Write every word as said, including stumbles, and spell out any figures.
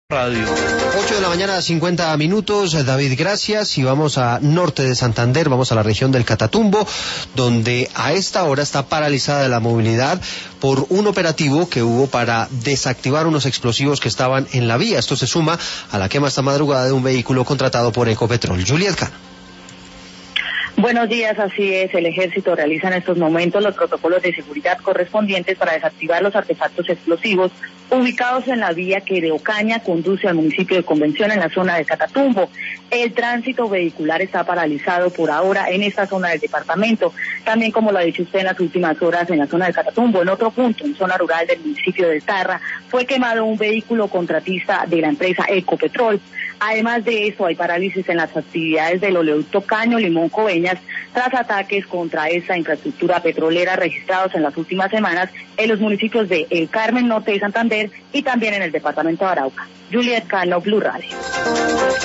Radio. ocho de la mañana, cincuenta minutos. David, gracias. Y vamos a norte de Santander, vamos a la región del Catatumbo, donde a esta hora está paralizada la movilidad por un operativo que hubo para desactivar unos explosivos que estaban en la vía. Esto se suma a la quema esta madrugada de un vehículo contratado por Ecopetrol. Juliet Cano. Buenos días, así es. El Ejército realiza en estos momentos los protocolos de seguridad correspondientes para desactivar los artefactos explosivos ubicados en la vía que de Ocaña conduce al municipio de Convención en la zona de Catatumbo. El tránsito vehicular está paralizado por ahora en esta zona del departamento. También, como lo ha dicho usted, en las últimas horas en la zona de Catatumbo, en otro punto, en zona rural del municipio de Tarra, fue quemado un vehículo contratista de la empresa Ecopetrol. Además de eso, hay parálisis en las actividades del oleoducto Caño Limón Coveñas tras ataques contra esta infraestructura petrolera registrados en las últimas semanas en los municipios de El Carmen, norte de Santander, y también en el departamento de Arauca. Juliet Cano, Blue Radio.